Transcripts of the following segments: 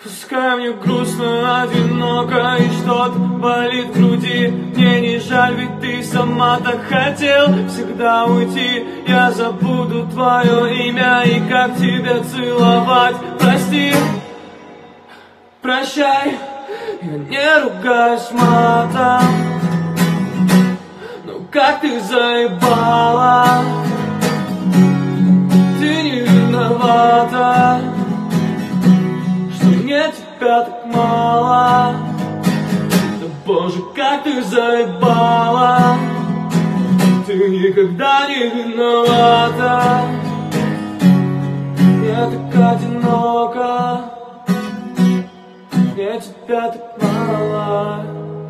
Пускай мне грустно, одиноко и что-то болит в груди. Мне не жаль, ведь ты сама так хотел всегда уйти. Я забуду твое имя и как тебя целовать. Прости, прощай, я не ругаюсь матом. Ну как ты заебала, ты не виновата, что мне тебя так мало. Да боже, как ты заебала, ты никогда не виновата. Я так одинока, мне тебя так мало.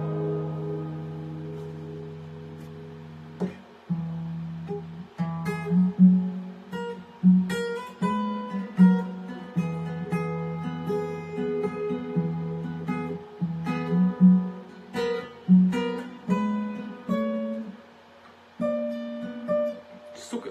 Сука.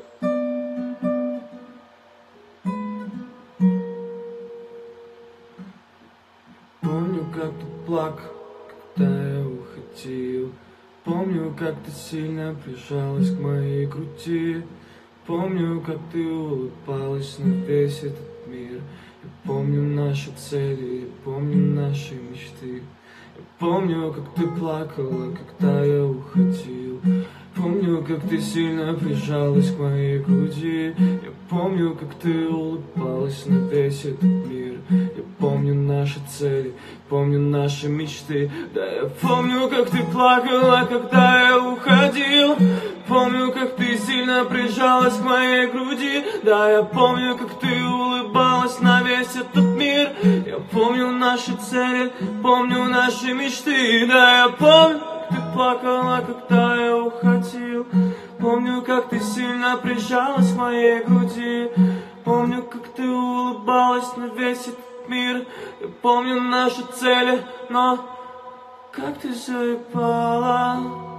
Помню, как ты плакал, когда я уходил. Помню, как ты сильно прижалась к моей груди. Помню, как ты улыбалась на весь этот мир. Я помню наши цели, я помню наши мечты. Я помню, как ты плакала, когда я уходил. Помню, как ты сильно прижалась к моей груди. Я помню, как ты улыбалась на весь этот мир. Я помню наши цели, помню наши мечты. Да, я помню, как ты плакала, когда я уходил. Помню, как ты сильно прижалась к моей груди. Да, я помню, как ты улыбалась на весь этот мир. Я помню наши цели, помню наши мечты. Да, я помню, ты плакала, когда я уходил. Помню, как ты сильно прижалась к моей груди. Помню, как ты улыбалась на весь этот мир. Я помню наши цели, но как ты заебала.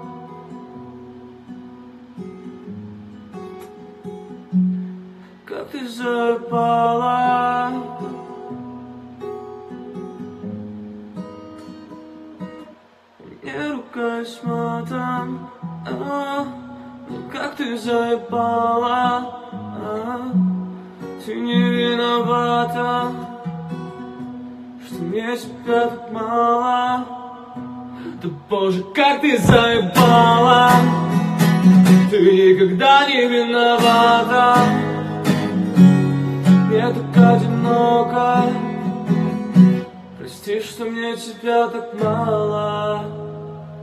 Как ты заебала. Не ругаюсь матом, ну как ты заебала, ты не виновата, что мне тебя так мало. Да боже, как ты заебала, ты никогда не виновата. Я так одинока, прости, что мне тебя так мало.